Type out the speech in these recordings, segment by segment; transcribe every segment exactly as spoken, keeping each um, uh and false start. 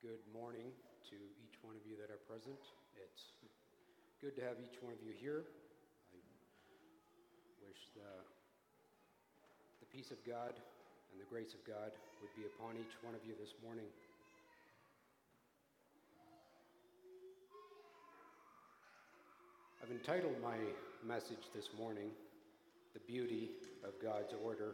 Good morning to each one of you that are present. It's good to have each one of you here. I wish the, the peace of God and the grace of God would be upon each one of you this morning. I've entitled my message this morning, "The Beauty of God's Order."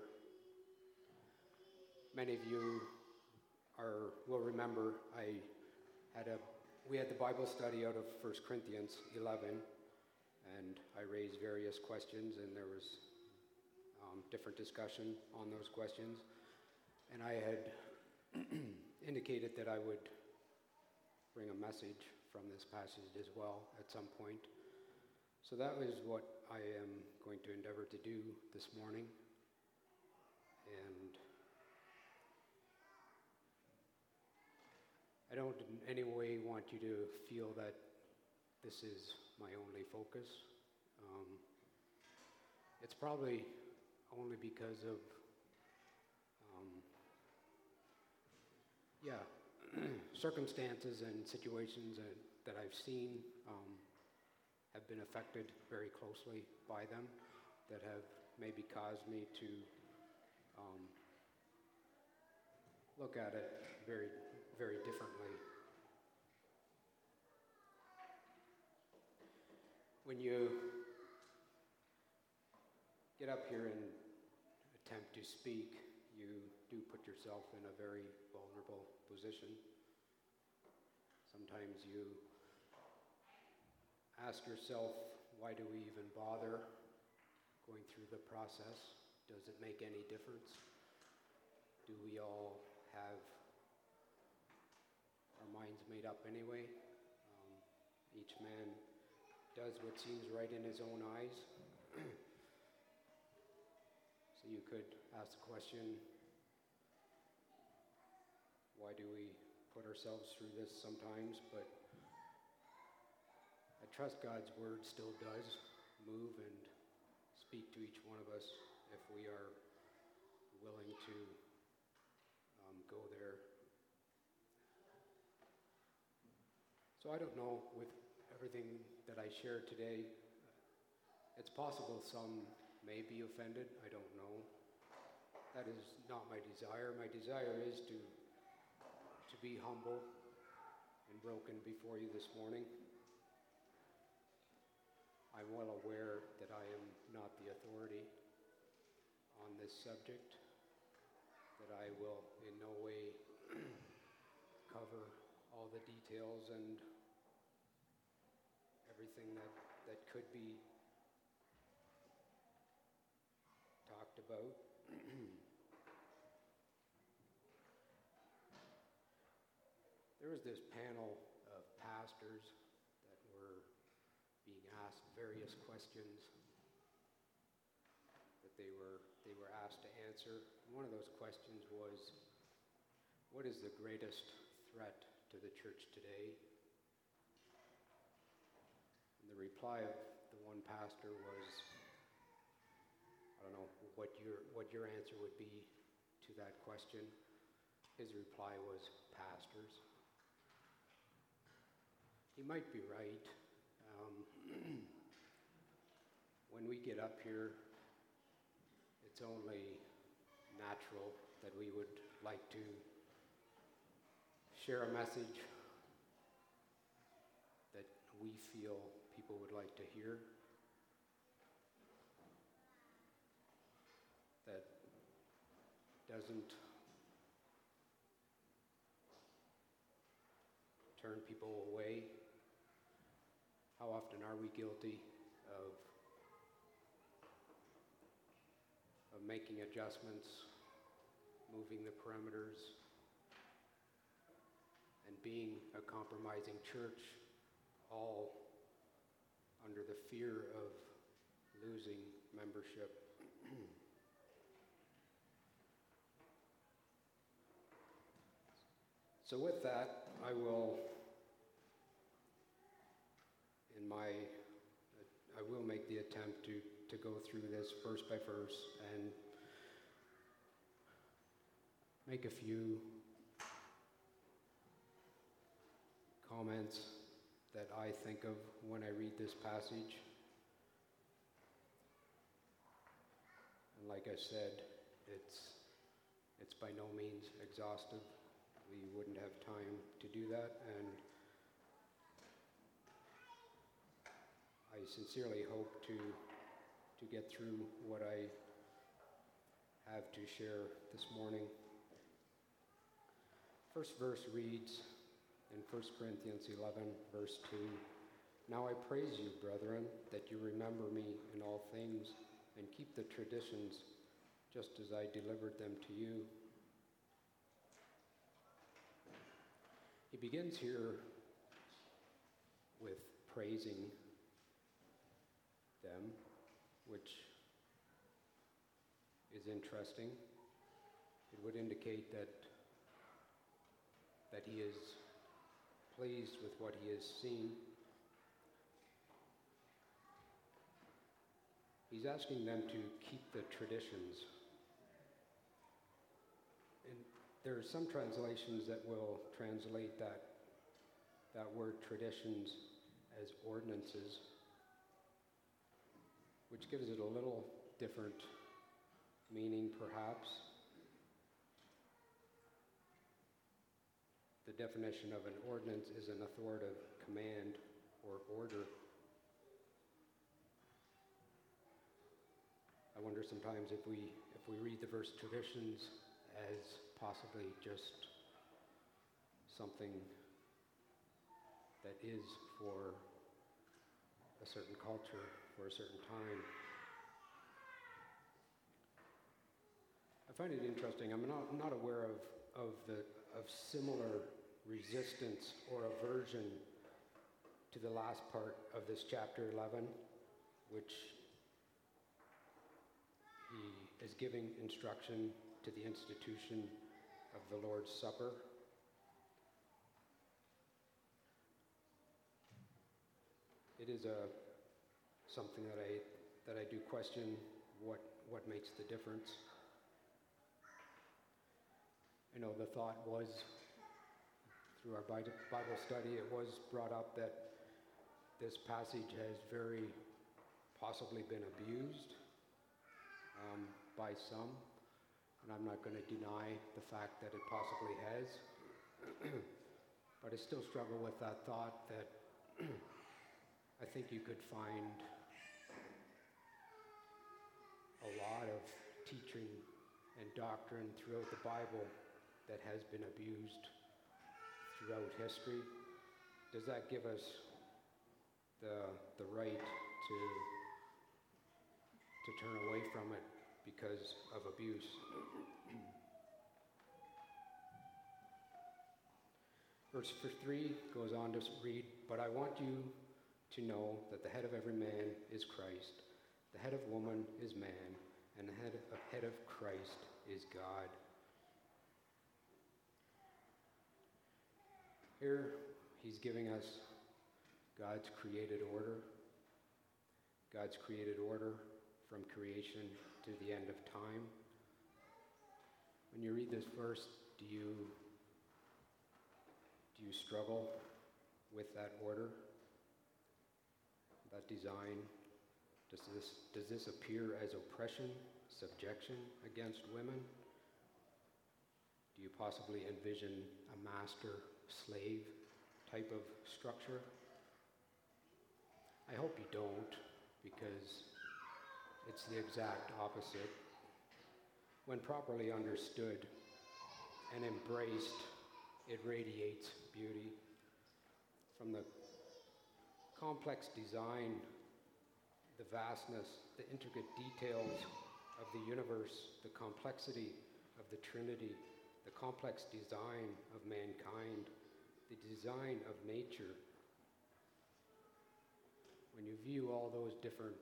Many of you are will remember I had a we had the Bible study out of First Corinthians eleven, and I raised various questions, and there was um, different discussion on those questions, and I had indicated that I would bring a message from this passage as well at some point. So that was what I am going to endeavor to do this morning. And I don't in any way want you to feel that this is my only focus. Um, it's probably only because of, um, yeah, circumstances and situations that, that I've seen um, have been affected very closely by them, that have maybe caused me to um, look at it very, very differently. When you get up here and attempt to speak, you do put yourself in a very vulnerable position. Sometimes you ask yourself, why do we even bother going through the process? Does it make any difference? Do we all have our minds made up anyway? Um, each man does what seems right in his own eyes. So you could ask the question, why do we put ourselves through this sometimes? But I trust God's word still does move and speak to each one of us if we are willing to um, go there. So I don't know, with everything that I shared today, it's possible some may be offended. I don't know. That is not my desire. My desire is to, to be humble and broken before you this morning. I'm well aware that I am not the authority on this subject, that I will in no way cover all the details and everything that, that could be talked about. There was this panel of pastors that were being asked various questions that they were they were asked to answer. One of those questions was, what is the greatest threat to the church today? And the reply of the one pastor was, I don't know what your what your answer would be to that question. His reply was, pastors. He might be right. Um, when we get up here, it's only natural that we would like to share a message that we feel people would like to hear, that doesn't turn people away. How often are we guilty of, of making adjustments, moving the perimeters, and being a compromising church, all under the fear of losing membership? So with that, I will, in my, I will make the attempt to, to go through this verse by verse and make a few comments that I think of when I read this passage. And like I said, it's it's by no means exhaustive. We wouldn't have time to do that, and I sincerely hope to to get through what I have to share this morning. First verse reads in First Corinthians eleven, verse two, "Now I praise you, brethren, that you remember me in all things and keep the traditions just as I delivered them to you." He begins here with praising them, which is interesting. It would indicate that that he is pleased with what he has seen. He's asking them to keep the traditions. And there are some translations that will translate that, that word traditions as ordinances, which gives it a little different meaning, perhaps. The definition of an ordinance is an authoritative command or order. I wonder sometimes if we if we read the verse traditions as possibly just something that is for a certain culture, for a certain time. I find it interesting. I'm not, not aware of, of, the, of similar resistance or aversion to the last part of this chapter eleven, which he is giving instruction to the institution of the Lord's Supper. It is a something that I that I do question what what makes the difference. I know the thought was, through our Bible study, it was brought up that this passage has very possibly been abused um, by some, and I'm not going to deny the fact that it possibly has, but I still struggle with that thought that I think you could find a lot of teaching and doctrine throughout the Bible that has been abused throughout history. Does that give us the the right to to turn away from it because of abuse? Verse three goes on to read, "But I want you to know that the head of every man is Christ, the head of woman is man, and the head of, head of Christ is God." Here, he's giving us God's created order, God's created order from creation to the end of time. When you read this verse, do you do you struggle with that order, that design? Does this does this appear as oppression, subjection against women? Do you possibly envision a master-slave type of structure? I hope you don't, because it's the exact opposite. When properly understood and embraced, it radiates beauty. From the complex design, the vastness, the intricate details of the universe, the complexity of the Trinity, the complex design of mankind, the design of nature. When you view all those different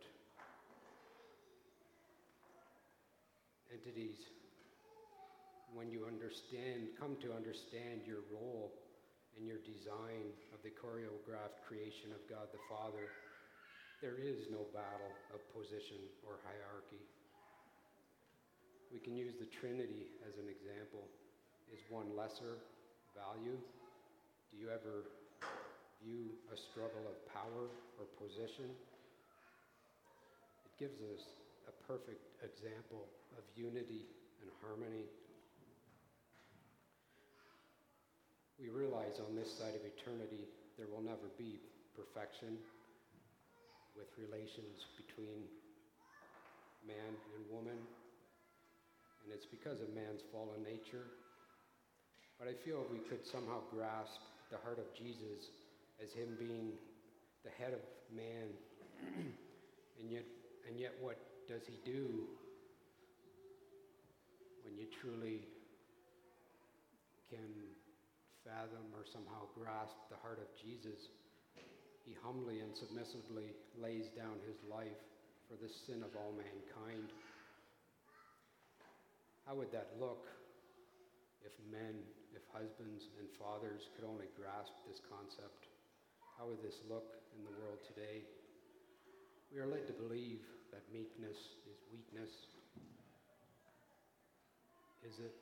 entities, when you understand, come to understand your role and your design of the choreographed creation of God the Father, there is no battle of position or hierarchy. We can use the Trinity as an example. Is one lesser value? Do you ever view a struggle of power or position. It gives us a perfect example of unity and harmony. We realize on this side of eternity there will never be perfection with relations between man and woman, and it's because of man's fallen nature. But I feel if we could somehow grasp the heart of Jesus as him being the head of man, and yet, and yet what does he do when you truly can fathom or somehow grasp the heart of Jesus? He humbly and submissively lays down his life for the sin of all mankind. How would that look if men, if husbands and fathers could only grasp this concept? How would this look in the world today? We are led to believe that meekness is weakness. Is it?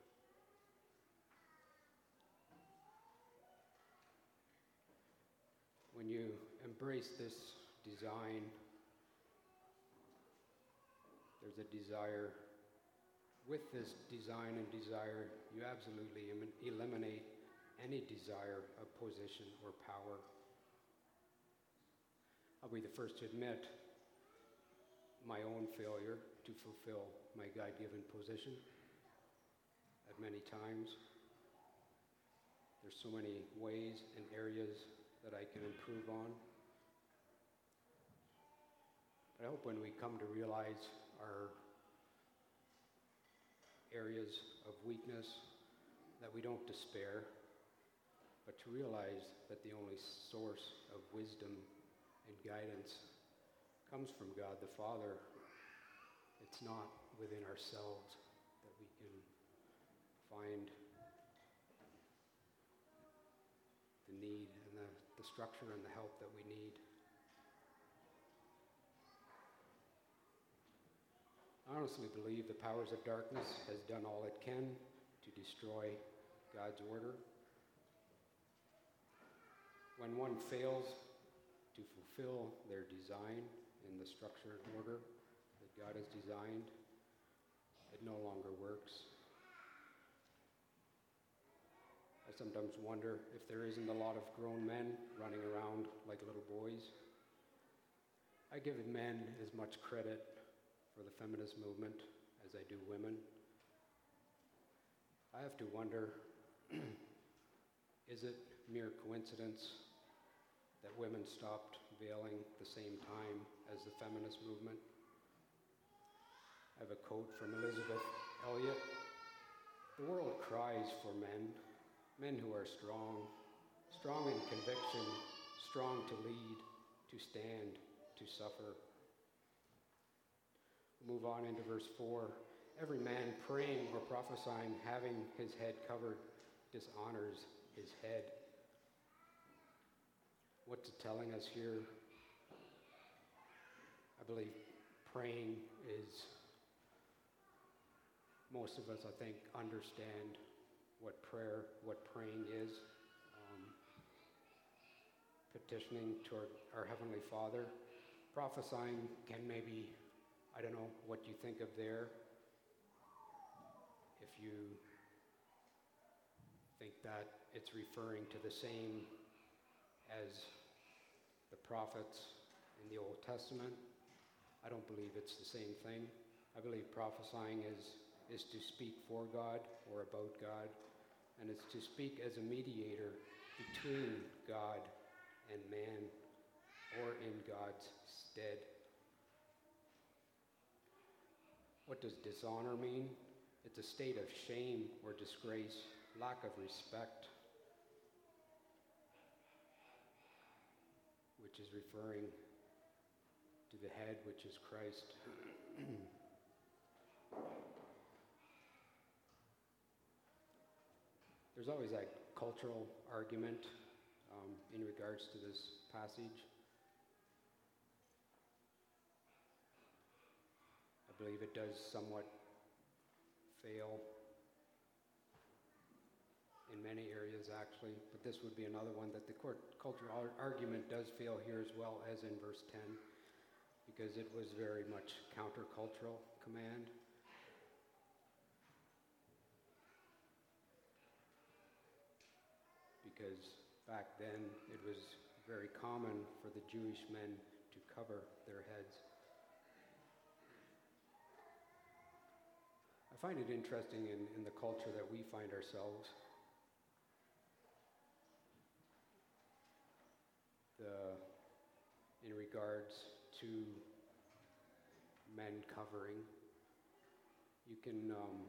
When you embrace this design, there's a desire. With this design and desire, you absolutely em- eliminate any desire of position or power. I'll be the first to admit my own failure to fulfill my God-given position at many times. There's so many ways and areas that I can improve on. But I hope when we come to realize our areas of weakness, that we don't despair, but to realize that the only source of wisdom and guidance comes from God the Father. It's not within ourselves that we can find the need and the, the structure and the help that we need. I honestly believe the powers of darkness has done all it can to destroy God's order. When one fails to fulfill their design in the structure and order that God has designed, it no longer works. I sometimes wonder if there isn't a lot of grown men running around like little boys. I give men as much credit for the feminist movement as I do women. I have to wonder, is it mere coincidence that women stopped veiling the same time as the feminist movement? I have a quote from Elizabeth Elliot. The world cries for men, men who are strong, strong in conviction, strong to lead, to stand, to suffer. Move on into verse four. Every man praying or prophesying, having his head covered, dishonors his head. What's it telling us here? I believe praying is, most of us, I think, understand what prayer, what praying is. Um, petitioning toward our Heavenly Father. Prophesying can maybe, I don't know what you think of there. If you think that it's referring to the same as the prophets in the Old Testament, I don't believe it's the same thing. I believe prophesying is, is to speak for God or about God, and it's to speak as a mediator between God and man, or in God's stead. What does dishonor mean? It's a state of shame or disgrace, lack of respect, which is referring to the head, which is Christ. There's always that cultural argument um, in regards to this passage. I believe it does somewhat fail in in many areas actually, but this would be another one that the court cultural ar- argument does fail here as well as in verse ten, because it was very much countercultural command. Because back then it was very common for the Jewish men to cover their heads. I find it interesting in, in the culture that we find ourselves. The, in regards to men covering, you can um,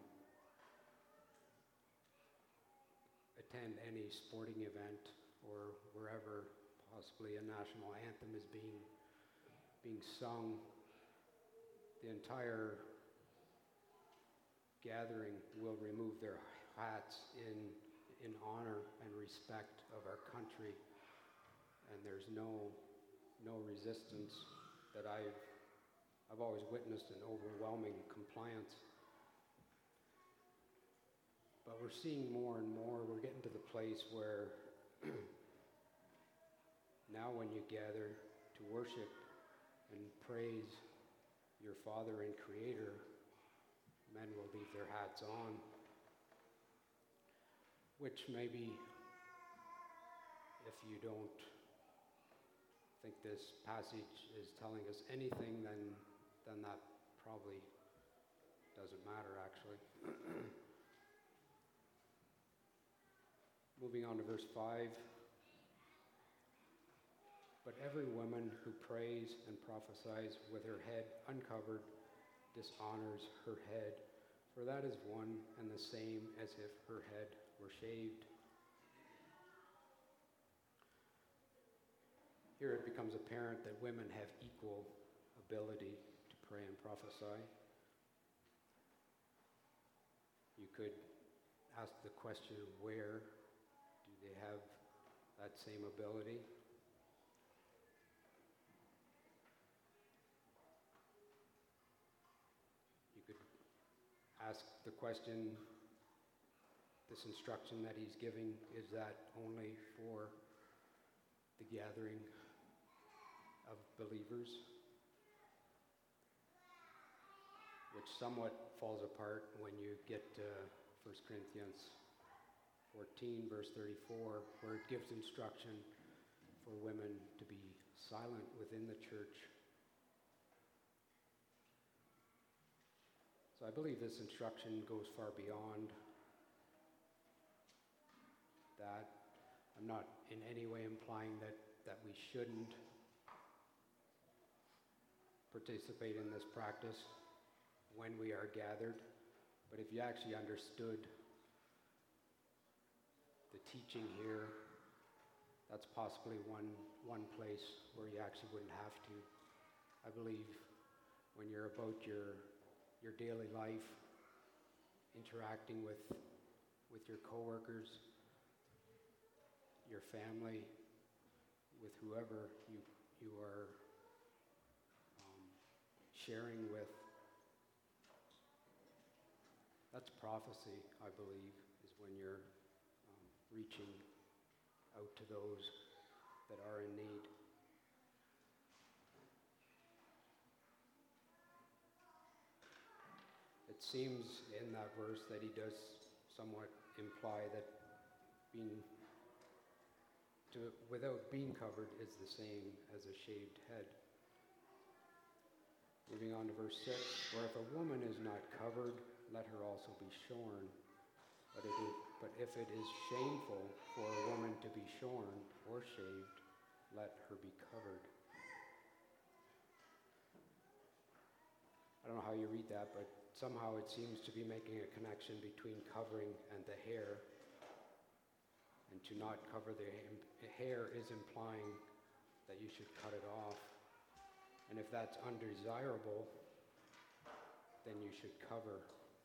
attend any sporting event or wherever possibly a national anthem is being being sung. The entire gathering will remove their hats in in honor and respect of our country, and there's no no resistance that I've I've always witnessed, an overwhelming compliance. But we're seeing more and more, we're getting to the place where now when you gather to worship and praise your Father and Creator, men will leave their hats on, which maybe, if you don't think this passage is telling us anything, then, then that probably doesn't matter actually. Moving on to verse five. But every woman who prays and prophesies with her head uncovered dishonors her head, for that is one and the same as if her head were shaved. Here it becomes apparent that women have equal ability to pray and prophesy. You could ask the question, where do they have that same ability? You could ask the question, this instruction that he's giving, is that only for the gathering of believers? Which somewhat falls apart when you get to First Corinthians fourteen, verse thirty-four, where it gives instruction for women to be silent within the church. So I believe this instruction goes far beyond that. I'm not in any way implying that, that we shouldn't participate in this practice when we are gathered, but if you actually understood the teaching here, that's possibly one one place where you actually wouldn't have to. I believe when you're about your your daily life, interacting with with your coworkers, your family, with whoever you you are um, sharing with, that's prophecy, I believe, is when you're reaching out to those that are in need. It seems in that verse that he does somewhat imply that being to, without being covered is the same as a shaved head. Moving on to verse six, for if a woman is not covered, let her also be shorn. But, it is, but if it is shameful for a woman to be shorn or shaved, let her be covered. I don't know how you read that, but somehow it seems to be making a connection between covering and the hair. And to not cover the hair is implying that you should cut it off. And if that's undesirable, then you should cover.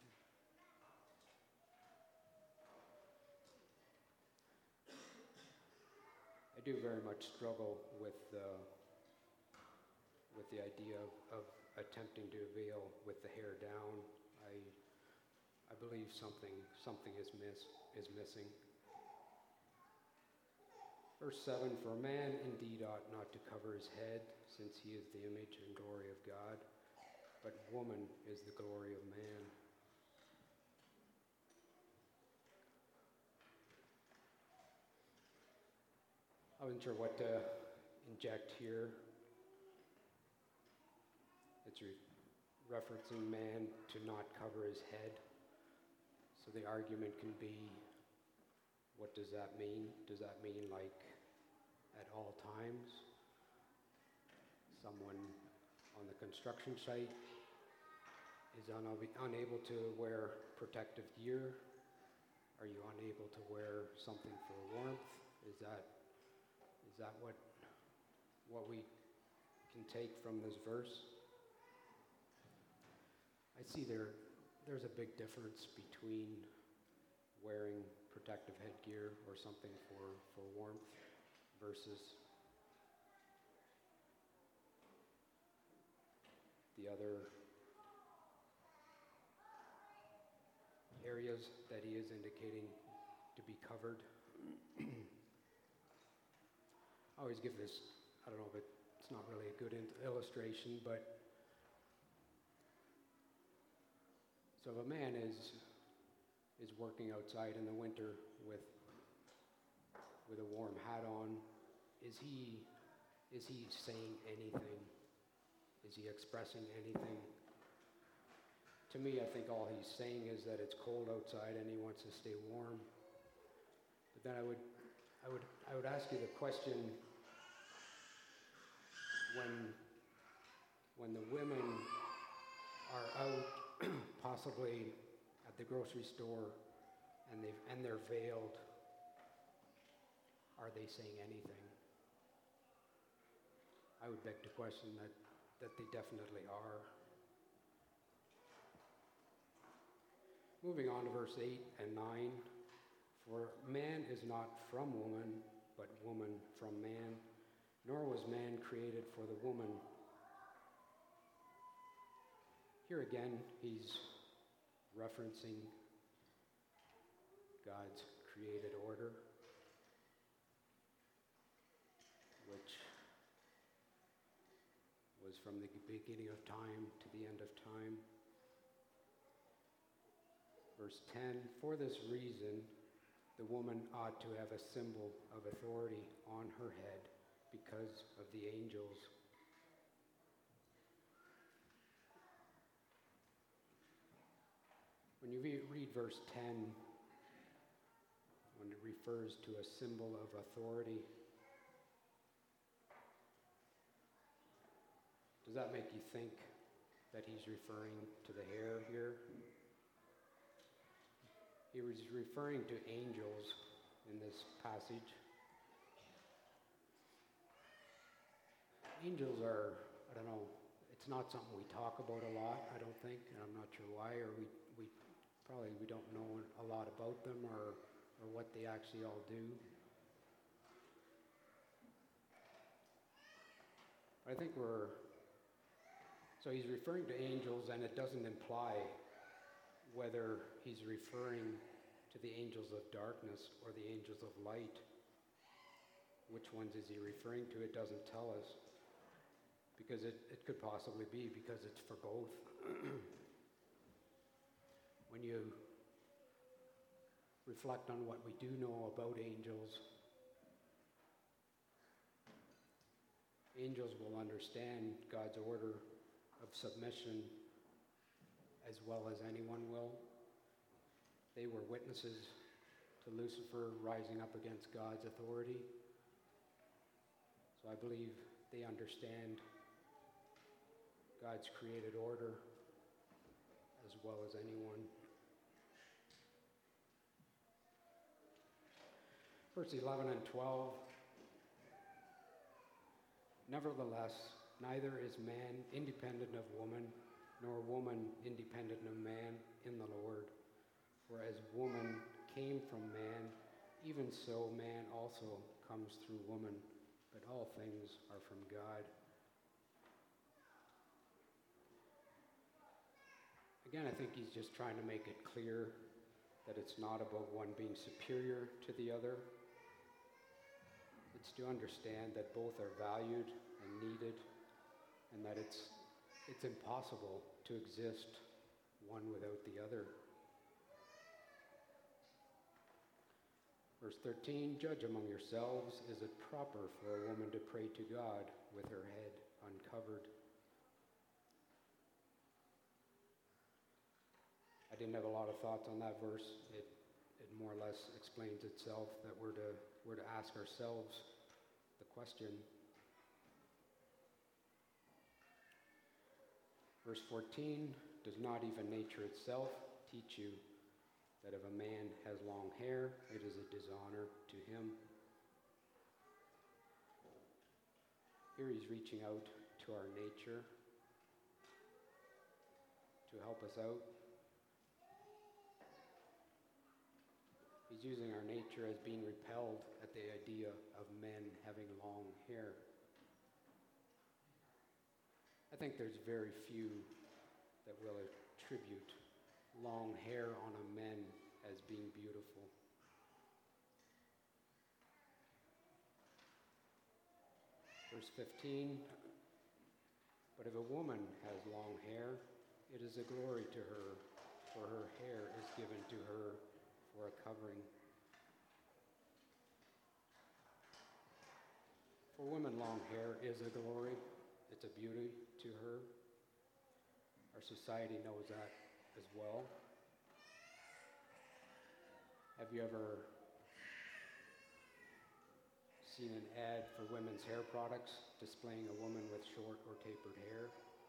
I do very much struggle with uh, with the idea of, of attempting to veil with the hair down. I I believe something something is miss is missing. Verse seven, for a man indeed ought not to cover his head, since he is the image and glory of God, but woman is the glory of man. I wasn't sure what to inject here. It's re- referencing man to not cover his head. So the argument can be, what does that mean? Does that mean like at all times? Someone on the construction site is un- unable to wear protective gear? Are you unable to wear something for warmth? Is that is that what what we can take from this verse? I see there there's a big difference between wearing protective headgear or something for, for warmth versus the other areas that he is indicating to be covered. I always give this, I don't know if it, it's not really a good in- illustration, but so if a man is is working outside in the winter with with a warm hat on, is he is he saying anything? Is he expressing anything? To me, I think all he's saying is that it's cold outside and he wants to stay warm. But then I would I would I would ask you the question, when when the women are out possibly at the grocery store and they and they're veiled, are they saying anything? I would beg to question that, that they definitely are. Moving on to verse eight and nine. For man is not from woman, but woman from man, nor was man created for the woman. Here again, he's referencing God's created order, which was from the beginning of time to the end of time. Verse ten, for this reason, the woman ought to have a symbol of authority on her head because of the angels. When you re- read verse ten, when it refers to a symbol of authority, does that make you think that he's referring to the hair here? He was referring to angels in this passage. Angels are, I don't know, it's not something we talk about a lot, I don't think, and I'm not sure why, or we, we probably we don't know a lot about them or, or what they actually all do. I think we're, so he's referring to angels, and it doesn't imply whether he's referring to the angels of darkness or the angels of light. Which ones is he referring to? It doesn't tell us. Because it, it could possibly be because it's for both. When you reflect on what we do know about angels, angels will understand God's order of submission as well as anyone will. They were witnesses to Lucifer rising up against God's authority. So I believe they understand God's created order as well as anyone. Verse eleven and twelve. Nevertheless, neither is man independent of woman, nor woman independent of man in the Lord. For as woman came from man, even so man also comes through woman. But all things are from God. Again, I think he's just trying to make it clear that it's not about one being superior to the other. It's to understand that both are valued and needed, and that it's, it's impossible to exist one without the other. Verse thirteen, judge among yourselves, is it proper for a woman to pray to God with her head uncovered? I didn't have a lot of thoughts on that verse. It, it more or less explains itself that we're to, we're to ask ourselves the question. Verse fourteen, does not even nature itself teach you that if a man has long hair, it is a dishonor to him? Here he's reaching out to our nature to help us out. He's using our nature as being repelled at the idea of men having long hair. I think there's very few that will attribute long hair on a man as being beautiful. Verse fifteen, but if a woman has long hair, it is a glory to her, for her hair is given to her for a covering. For women, long hair is a glory. It's a beauty to her. Our society knows that as well. Have you ever seen an ad for women's hair products displaying a woman with short or tapered hair?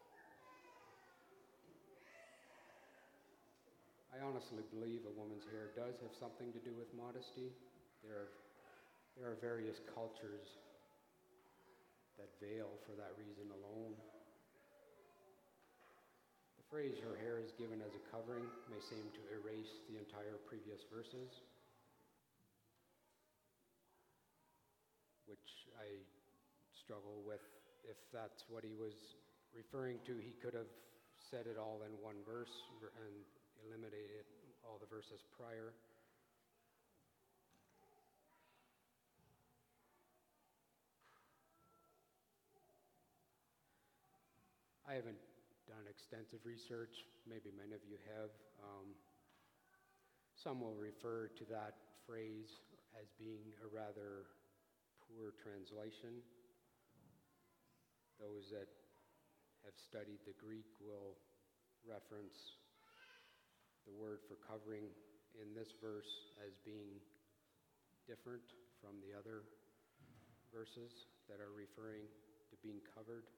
I honestly believe a woman's hair does have something to do with modesty. There are, there are various cultures that veil for that reason alone. The phrase, her hair is given as a covering, may seem to erase the entire previous verses, which I struggle with. If that's what he was referring to, he could have said it all in one verse and eliminated all the verses prior. I haven't done extensive research. Maybe many of you have. Um, some will refer to that phrase as being a rather poor translation. Those that have studied the Greek will reference the word for covering in this verse as being different from the other verses that are referring to being covered.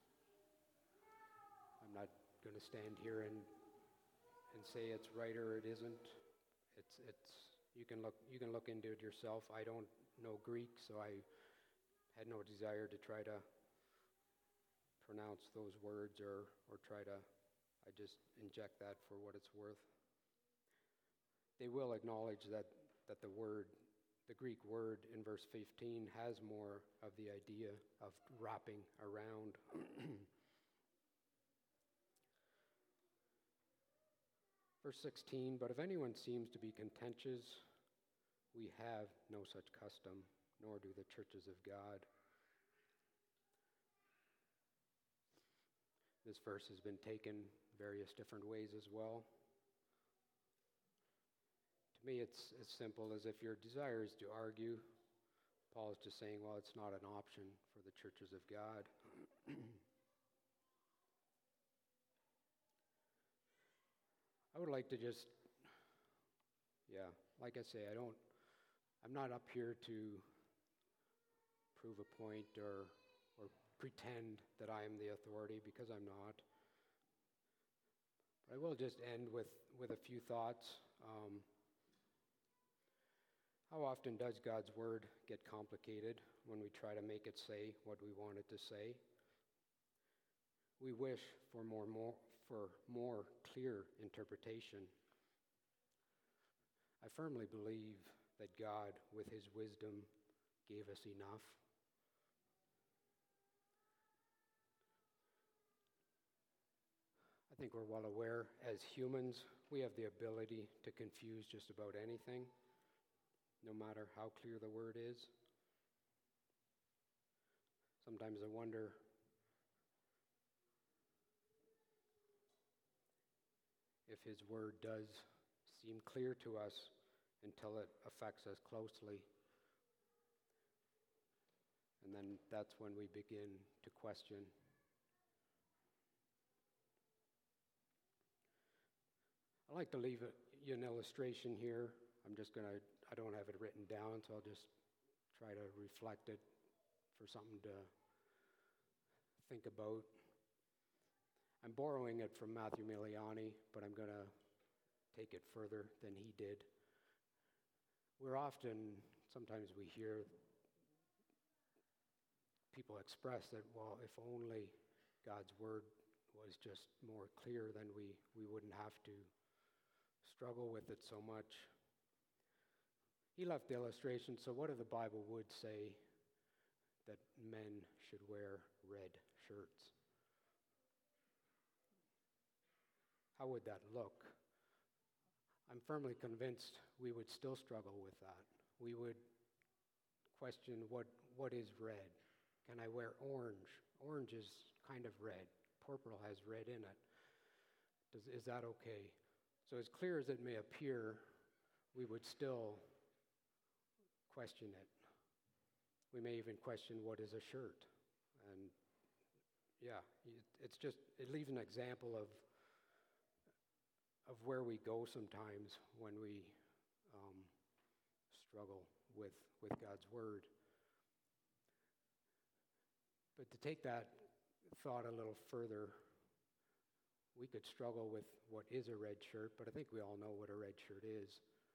I'm not going to stand here and and say it's right or it isn't. It's it's you can look you can look into it yourself. I don't know Greek, so I had no desire to try to pronounce those words or or try to. I just inject that for what it's worth. They will acknowledge that that the word, the Greek word in verse fifteen, has more of the idea of wrapping around. Verse sixteen, but if anyone seems to be contentious, we have no such custom, nor do the churches of God. This verse has been taken various different ways as well. To me, it's as simple as if your desire is to argue, Paul is just saying, well, it's not an option for the churches of God. I would like to just, yeah, like I say, I don't, I'm not up here to prove a point or or pretend that I am the authority, because I'm not. But I will just end with, with a few thoughts. Um, how often does God's word get complicated when we try to make it say what we want it to say? We wish for more, more for more clear interpretation. I firmly believe that God, with his wisdom, gave us enough. I think we're well aware, as humans, we have the ability to confuse just about anything, no matter how clear the word is. Sometimes I wonder if His Word does seem clear to us until it affects us closely. And then that's when we begin to question. I'd like to leave a, you an illustration here. I'm just going to, I don't have it written down, so I'll just try to reflect it for something to think about. I'm borrowing it from Matthew Miliani, but I'm going to take it further than he did. We're often, sometimes we hear people express that, well, if only God's Word was just more clear, then we, we wouldn't have to struggle with it so much. He left the illustration, so what if the Bible would say that men should wear red shirts? How would that look? I'm firmly convinced we would still struggle with that. We would question what, what is red? Can I wear orange? Orange is kind of red. Purple has red in it. Does, is that okay? So as clear as it may appear, we would still question it. We may even question what is a shirt. And yeah, it's just, it leaves an example of of where we go sometimes when we um, struggle with, with God's Word. But to take that thought a little further, we could struggle with what is a red shirt, but I think we all know what a red shirt is.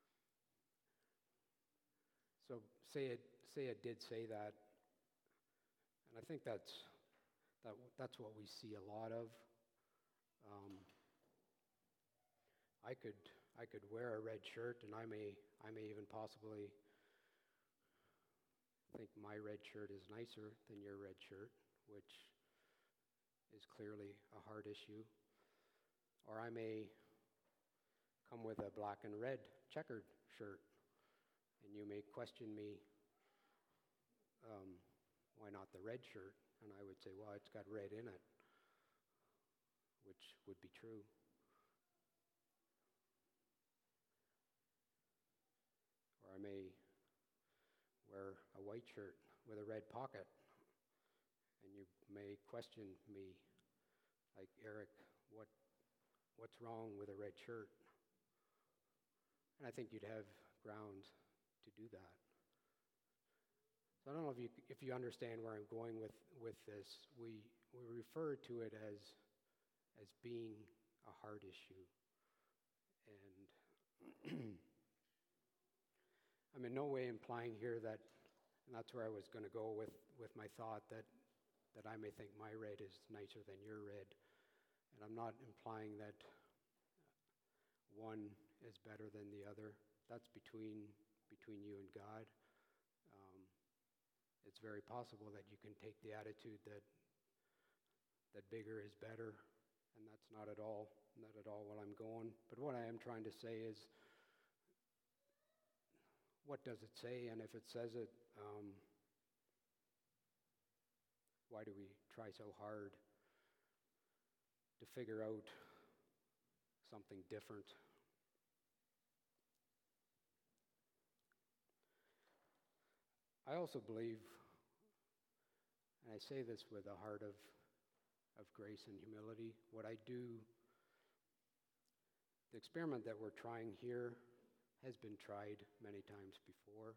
So say it, say it did say that, and I think that's, that, that's what we see a lot of. Um, I could I could wear a red shirt, and I may I may even possibly think my red shirt is nicer than your red shirt, which is clearly a hard issue. Or I may come with a black and red checkered shirt, and you may question me, um, why not the red shirt? And I would say, well, it's got red in it, which would be true. Or I may wear a white shirt with a red pocket, and you may question me, like, Eric, what what's wrong with a red shirt? And I think you'd have grounds to do that. So I don't know if you if you understand where I'm going with, with this. We we refer to it as as being a hard issue, and I'm in no way implying here that, and that's where I was going to go with, with my thought, that, that I may think my red is nicer than your red. And I'm not implying that one is better than the other. That's between between you and God. Um, it's very possible that you can take the attitude that that bigger is better, and that's not at all, not at all what I'm going. But what I am trying to say is, what does it say? And if it says it, um, why do we try so hard to figure out something different? I also believe, and I say this with a heart of, of grace and humility, what I do, the experiment that we're trying here has been tried many times before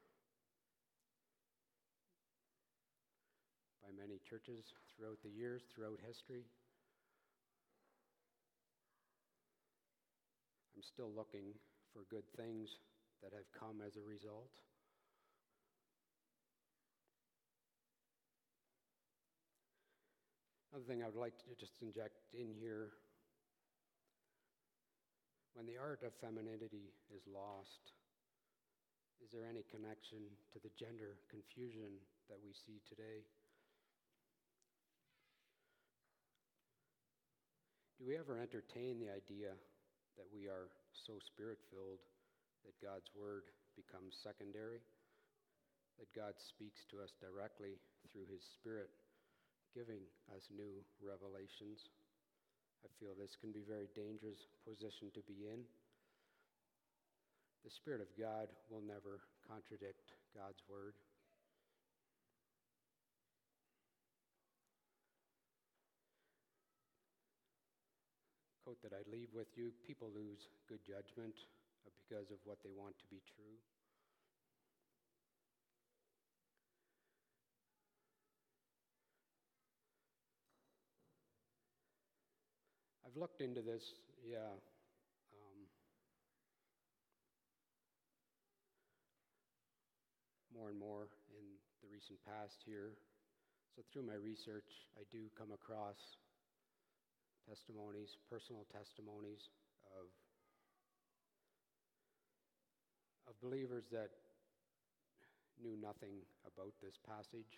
by many churches throughout the years, throughout history. I'm still looking for good things that have come as a result. Another thing I would like to just inject in here, when the art of femininity is lost, is there any connection to the gender confusion that we see today? Do we ever entertain the idea that we are so spirit-filled that God's Word becomes secondary? that God speaks to us directly through His Spirit, giving us new revelations. I feel this can be a very dangerous position to be in. The Spirit of God will never contradict God's word. Quote that I leave with you: people lose good judgment because of what they want to be true. I've looked into this, yeah, um, more and more in the recent past here. So through my research, I do come across testimonies, personal testimonies of of believers that knew nothing about this passage.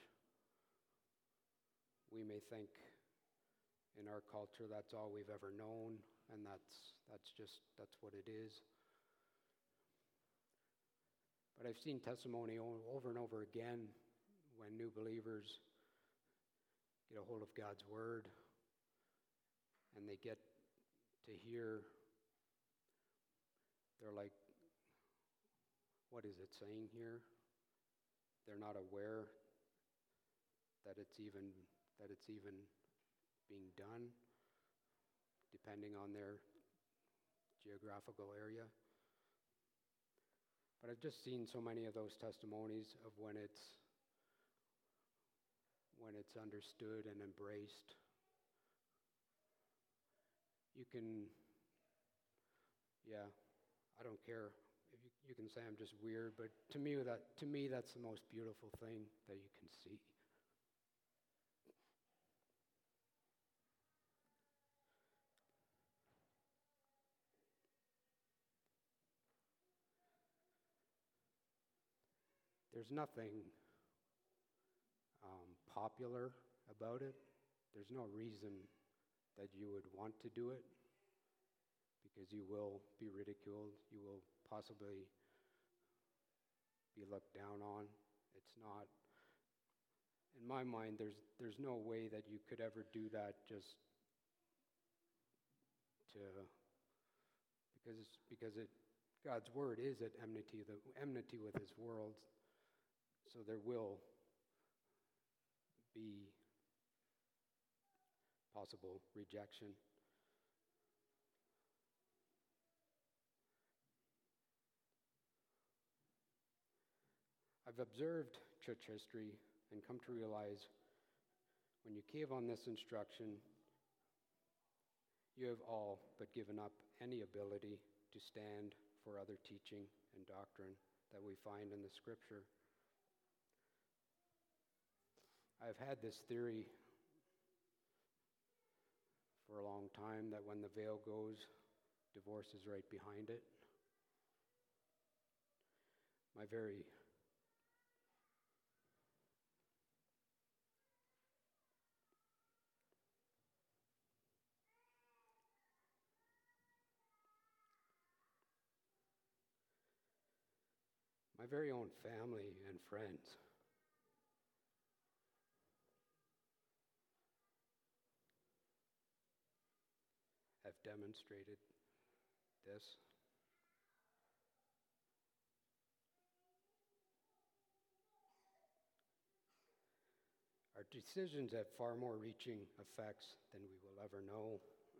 We may think in our culture that's all we've ever known, and that's that's just that's what it is. But I've seen testimony over and over again when new believers get a hold of God's word and they get to hear, they're like, what is it saying here? They're not aware that it's even that it's even being done, depending on their geographical area. But I've just seen so many of those testimonies of when it's when it's understood and embraced. You can, yeah, I don't care. If you, you can say I'm just weird, but to me that to me that's the most beautiful thing that you can see. There's nothing um, popular about it. There's no reason that you would want to do it, because you will be ridiculed. You will possibly be looked down on. It's not, in my mind, there's there's no way that you could ever do that just to, because because it God's word is at enmity the enmity with His world. So there will be possible rejection. I've observed church history and come to realize when you cave on this instruction, you have all but given up any ability to stand for other teaching and doctrine that we find in the Scripture. I've had this theory for a long time that when the veil goes, divorce is right behind it. My very my very own family and friends have demonstrated this. Our decisions have far more reaching effects than we will ever know.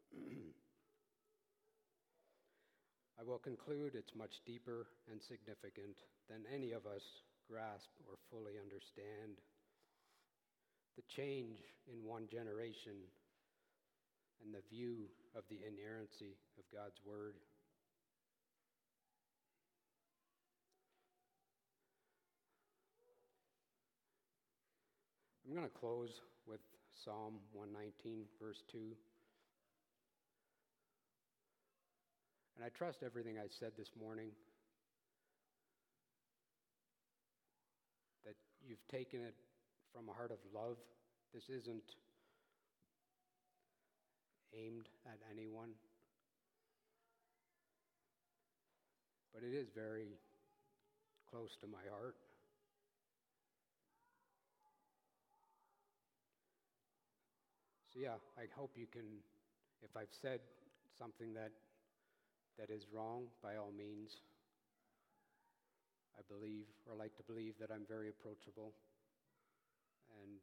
I will conclude it's much deeper and significant than any of us grasp or fully understand. The change in one generation and the view of the inerrancy of God's word. I'm going to close with Psalm one nineteen, verse two. And I trust everything I said this morning, that you've taken it from a heart of love. This isn't aimed at anyone, but it is very close to my heart. So yeah, I hope you can, if I've said something that that is wrong, by all means, I believe, or like to believe, that I'm very approachable. And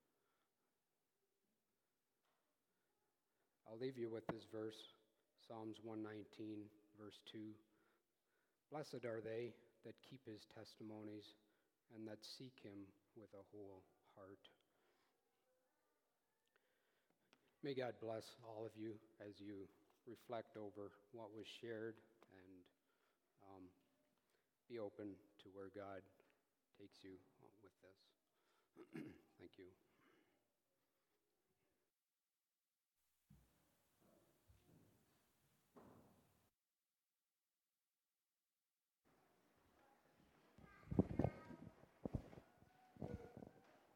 I'll leave you with this verse, Psalms one nineteen, verse two. Blessed are they that keep his testimonies and that seek him with a whole heart. May God bless all of you as you reflect over what was shared, and um, be open to where God takes you with this. Thank you.